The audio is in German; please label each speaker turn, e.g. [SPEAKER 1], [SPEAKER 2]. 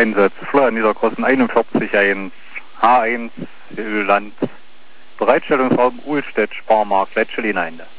[SPEAKER 1] Einsatz. Flyer Niedergrossen 41.1 H1 für Ölland. Bereitstellungsraum Uhlstedt, Sparmarkt, Letschel hinein.